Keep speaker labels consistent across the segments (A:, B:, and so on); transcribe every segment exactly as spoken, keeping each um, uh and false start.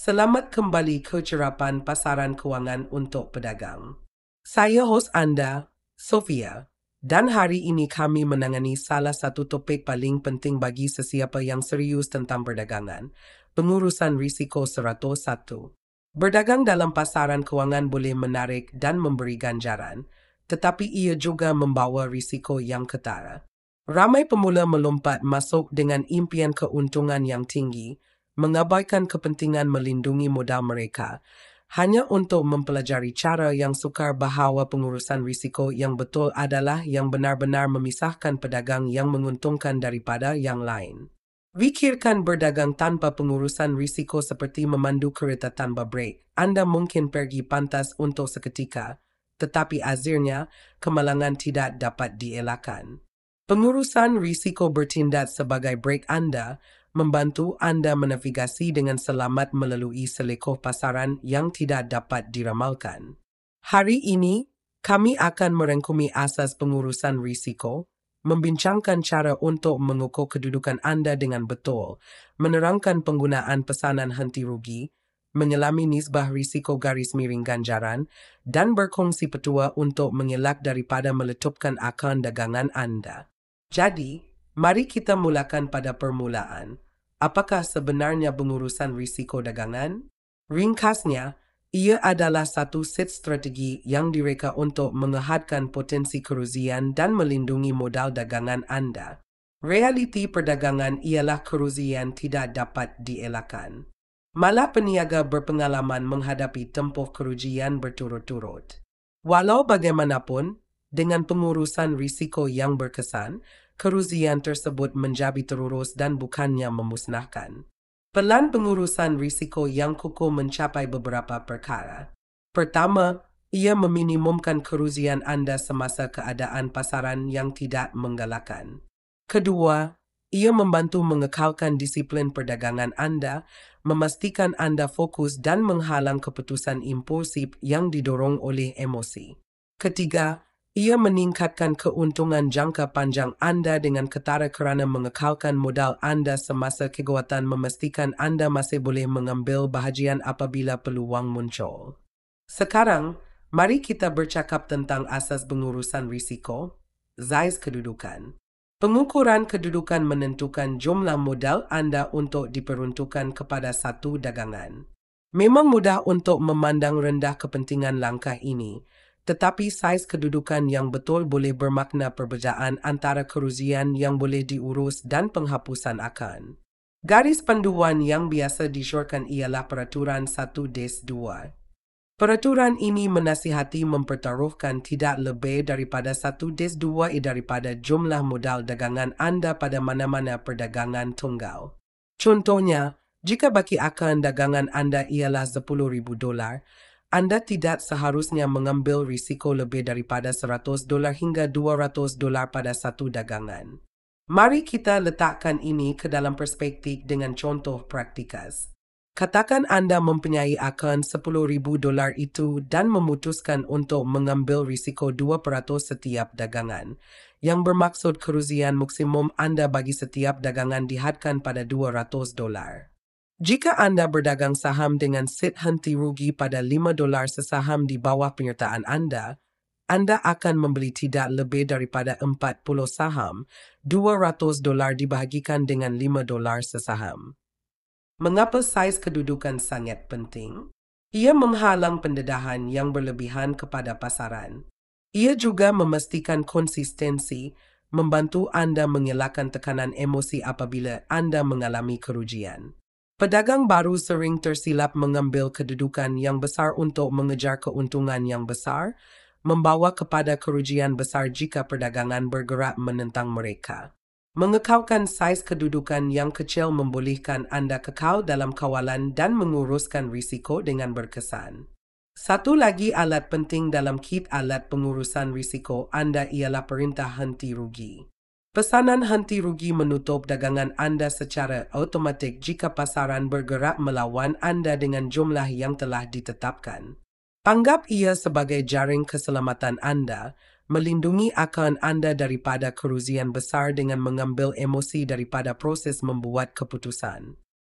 A: Selamat kembali ke Cerapan Pasaran Kewangan untuk Pedagang. Saya hos anda, Sofia, dan hari ini kami menangani salah satu topik paling penting bagi sesiapa yang serius tentang perdagangan, pengurusan risiko seratus satu. Berdagang dalam pasaran kewangan boleh menarik dan memberi ganjaran, tetapi ia juga membawa risiko yang ketara. Ramai pemula melompat masuk dengan impian keuntungan yang tinggi, mengabaikan kepentingan melindungi modal mereka, hanya untuk mempelajari cara yang sukar bahawa pengurusan risiko yang betul adalah yang benar-benar memisahkan pedagang yang menguntungkan daripada yang lain. Fikirkan berdagang tanpa pengurusan risiko seperti memandu kereta tanpa brek. Anda mungkin pergi pantas untuk seketika, tetapi akhirnya kemalangan tidak dapat dielakkan. Pengurusan risiko bertindak sebagai brek Anda, membantu Anda menavigasi dengan selamat melalui selekoh pasaran yang tidak dapat diramalkan. Hari ini, kami akan merangkumi asas pengurusan risiko, membincangkan cara untuk mengukur kedudukan Anda dengan betul, menerangkan penggunaan pesanan henti rugi, menyelami nisbah risiko garis miring ganjaran, dan berkongsi petua untuk mengelak daripada meletupkan akaun dagangan Anda. Jadi, mari kita mulakan pada permulaan. Apakah sebenarnya pengurusan risiko dagangan? Ringkasnya, ia adalah satu set strategi yang direka untuk mengehadkan potensi kerugian dan melindungi modal dagangan Anda. Realiti perdagangan ialah kerugian tidak dapat dielakkan. Malah peniaga berpengalaman menghadapi tempoh kerugian berturut-turut. Walau bagaimanapun, dengan pengurusan risiko yang berkesan, kerugian tersebut menjadi terurus dan bukannya memusnahkan. Pelan pengurusan risiko yang kukuh mencapai beberapa perkara. Pertama, ia meminimumkan kerugian Anda semasa keadaan pasaran yang tidak menggalakkan. Kedua, ia membantu mengekalkan disiplin perdagangan Anda, memastikan Anda fokus dan menghalang keputusan impulsif yang didorong oleh emosi. Ketiga, ia meningkatkan keuntungan jangka panjang Anda dengan ketara kerana mengekalkan modal Anda semasa kekuatan memastikan Anda masih boleh mengambil bahagian apabila peluang muncul. Sekarang, mari kita bercakap tentang asas pengurusan risiko, size kedudukan. Pengukuran kedudukan menentukan jumlah modal Anda untuk diperuntukkan kepada satu dagangan. Memang mudah untuk memandang rendah kepentingan langkah ini, tetapi saiz kedudukan yang betul boleh bermakna perbezaan antara kerugian yang boleh diurus dan penghapusan akan. Garis panduan yang biasa disyorkan ialah Peraturan satu dua. Peraturan ini menasihati mempertaruhkan tidak lebih daripada satu dua daripada jumlah modal dagangan Anda pada mana-mana perdagangan tunggal. Contohnya, jika baki akan dagangan Anda ialah sepuluh ribu dolar, Anda tidak seharusnya mengambil risiko lebih daripada seratus dolar hingga dua ratus dolar pada satu dagangan. Mari kita letakkan ini ke dalam perspektif dengan contoh praktikas. Katakan Anda mempunyai akaun sepuluh ribu dolar itu dan memutuskan untuk mengambil risiko dua peratus setiap dagangan, yang bermaksud kerugian maksimum Anda bagi setiap dagangan dihadkan pada dua ratus dolar. Jika Anda berdagang saham dengan set henti rugi pada lima dolar sesaham di bawah penyertaan Anda, Anda akan membeli tidak lebih daripada empat puluh saham, dua ratus dolar dibahagikan dengan lima dolar sesaham. Mengapa saiz kedudukan sangat penting? Ia menghalang pendedahan yang berlebihan kepada pasaran. Ia juga memastikan konsistensi, membantu Anda mengelakkan tekanan emosi apabila Anda mengalami kerugian. Pedagang baru sering tersilap mengambil kedudukan yang besar untuk mengejar keuntungan yang besar, membawa kepada kerugian besar jika perdagangan bergerak menentang mereka. Mengekalkan saiz kedudukan yang kecil membolehkan Anda kekal dalam kawalan dan menguruskan risiko dengan berkesan. Satu lagi alat penting dalam kit alat pengurusan risiko Anda ialah perintah henti rugi. Pesanan henti rugi menutup dagangan Anda secara automatik jika pasaran bergerak melawan Anda dengan jumlah yang telah ditetapkan. Anggap ia sebagai jaring keselamatan Anda, melindungi akaun Anda daripada kerugian besar dengan mengambil emosi daripada proses membuat keputusan.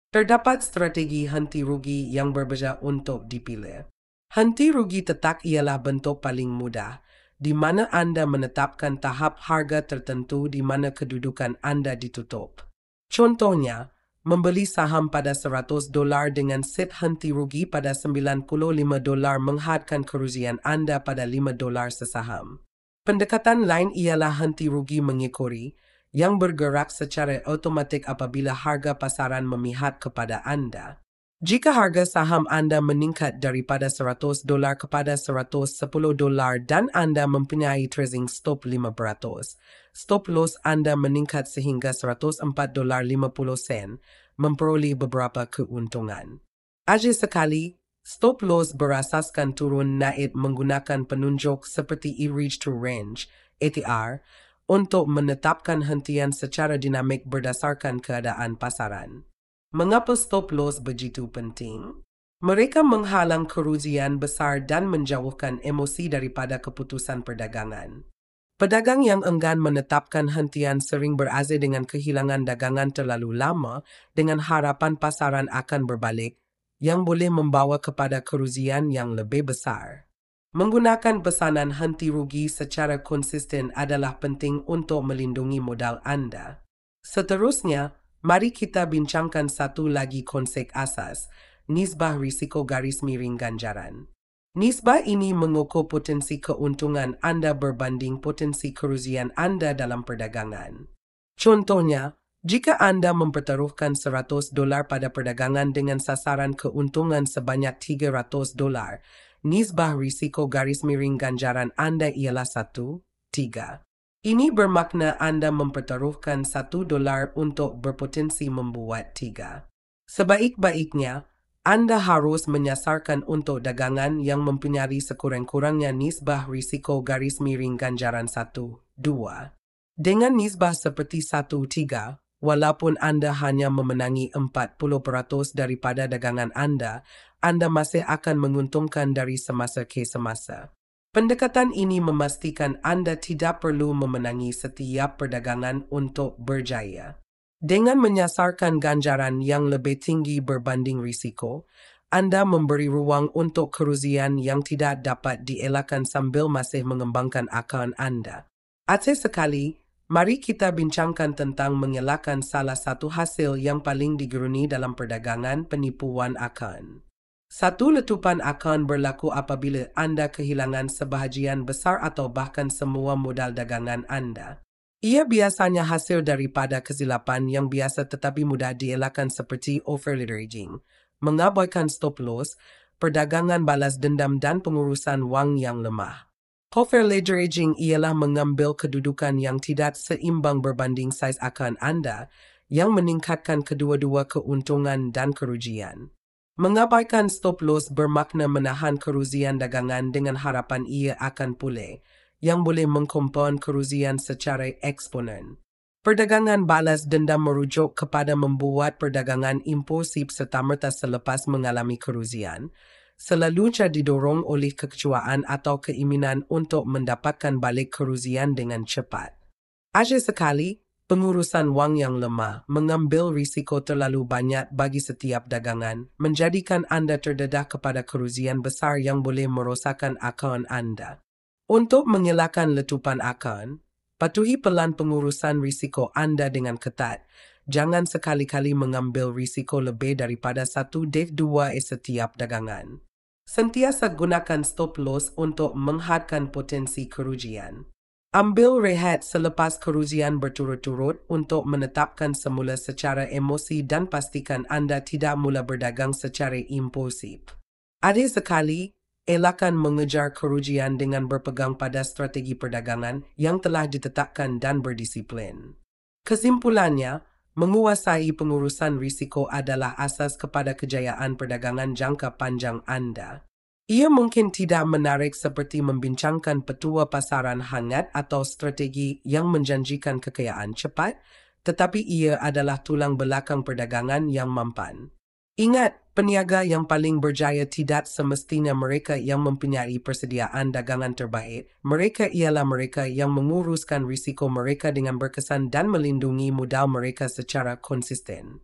A: Terdapat strategi henti rugi yang berbeza untuk dipilih. Henti rugi tetap ialah bentuk paling mudah, di mana Anda menetapkan tahap harga tertentu di mana kedudukan Anda ditutup. Contohnya, membeli saham pada seratus dolar dengan set henti rugi pada sembilan puluh lima dolar menghadkan kerugian Anda pada lima dolar sesaham. Pendekatan lain ialah henti rugi mengikuti, yang bergerak secara otomatik apabila harga pasaran memihak kepada Anda. Jika harga saham Anda meningkat daripada seratus dolar kepada seratus sepuluh dolar dan Anda mempunyai trading stop lima peratus, stop loss Anda meningkat sehingga seratus empat dolar lima puluh sen, memperoleh beberapa keuntungan. Aja sekali, stop loss berasaskan turun naik menggunakan penunjuk seperti E-Reach to Range, E T R, untuk menetapkan hentian secara dinamik berdasarkan keadaan pasaran. Mengapa stop loss begitu penting? Mereka menghalang kerugian besar dan menjauhkan emosi daripada keputusan perdagangan. Pedagang yang enggan menetapkan hentian sering berasa dengan kehilangan dagangan terlalu lama dengan harapan pasaran akan berbalik, yang boleh membawa kepada kerugian yang lebih besar. Menggunakan pesanan henti rugi secara konsisten adalah penting untuk melindungi modal Anda. Seterusnya, mari kita bincangkan satu lagi konsep asas, nisbah risiko garis miring ganjaran. Nisbah ini mengukur potensi keuntungan Anda berbanding potensi kerugian Anda dalam perdagangan. Contohnya, jika Anda mempertaruhkan seratus dolar pada perdagangan dengan sasaran keuntungan sebanyak tiga ratus dolar, nisbah risiko garis miring ganjaran Anda ialah satu, tiga. Ini bermakna Anda mempertaruhkan satu dolar untuk berpotensi membuat tiga. Sebaik-baiknya, Anda harus menyasarkan untuk dagangan yang mempunyai sekurang-kurangnya nisbah risiko garis miring ganjaran satu, dua. Dengan nisbah seperti satu, tiga, walaupun Anda hanya memenangi empat puluh peratus daripada dagangan Anda, Anda masih akan menguntungkan dari semasa ke semasa. Pendekatan ini memastikan Anda tidak perlu memenangi setiap perdagangan untuk berjaya. Dengan menyasarkan ganjaran yang lebih tinggi berbanding risiko, Anda memberi ruang untuk kerugian yang tidak dapat dielakkan sambil masih mengembangkan akaun Anda. Atas sekali, mari kita bincangkan tentang mengelakkan salah satu hasil yang paling digeruni dalam perdagangan penipuan akaun. Satu letupan akan berlaku apabila Anda kehilangan sebahagian besar atau bahkan semua modal dagangan Anda. Ia biasanya hasil daripada kesilapan yang biasa tetapi mudah dielakkan seperti overleveraging, mengabaikan stop loss, perdagangan balas dendam dan pengurusan wang yang lemah. Overleveraging ialah mengambil kedudukan yang tidak seimbang berbanding saiz akaun Anda yang meningkatkan kedua-dua keuntungan dan kerugian. Mengabaikan stop loss bermakna menahan kerugian dagangan dengan harapan ia akan pulih, yang boleh mengkompaun kerugian secara eksponen. Perdagangan balas dendam merujuk kepada membuat perdagangan impulsif serta-merta selepas mengalami kerugian, selalunya didorong oleh kekecewaan atau keinginan untuk mendapatkan balik kerugian dengan cepat. Aja sekali, pengurusan wang yang lemah, mengambil risiko terlalu banyak bagi setiap dagangan, menjadikan Anda terdedah kepada kerugian besar yang boleh merosakkan akaun Anda. Untuk mengelakkan letupan akaun, patuhi pelan pengurusan risiko Anda dengan ketat. Jangan sekali-kali mengambil risiko lebih daripada satu dari dua setiap dagangan. Sentiasa gunakan stop loss untuk menghadkan potensi kerugian. Ambil rehat selepas kerugian berturut-turut untuk menetapkan semula secara emosi dan pastikan Anda tidak mula berdagang secara impulsif. Ada sekali, elakkan mengejar kerugian dengan berpegang pada strategi perdagangan yang telah ditetapkan dan berdisiplin. Kesimpulannya, menguasai pengurusan risiko adalah asas kepada kejayaan perdagangan jangka panjang Anda. Ia mungkin tidak menarik seperti membincangkan petua pasaran hangat atau strategi yang menjanjikan kekayaan cepat, tetapi ia adalah tulang belakang perdagangan yang mampan. Ingat, peniaga yang paling berjaya tidak semestinya mereka yang mempunyai persediaan dagangan terbaik. Mereka ialah mereka yang menguruskan risiko mereka dengan berkesan dan melindungi modal mereka secara konsisten.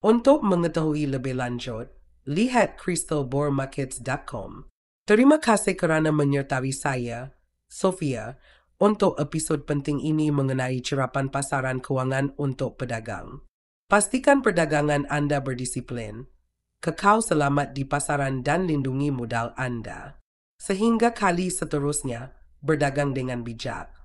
A: Untuk mengetahui lebih lanjut, lihat crystal bore markets dot com. Terima kasih kerana menyertai saya, Sophia, untuk episod penting ini mengenai cerapan pasaran kewangan untuk pedagang. Pastikan perdagangan Anda berdisiplin, kekal selamat di pasaran dan lindungi modal Anda. Sehingga kali seterusnya, berdagang dengan bijak.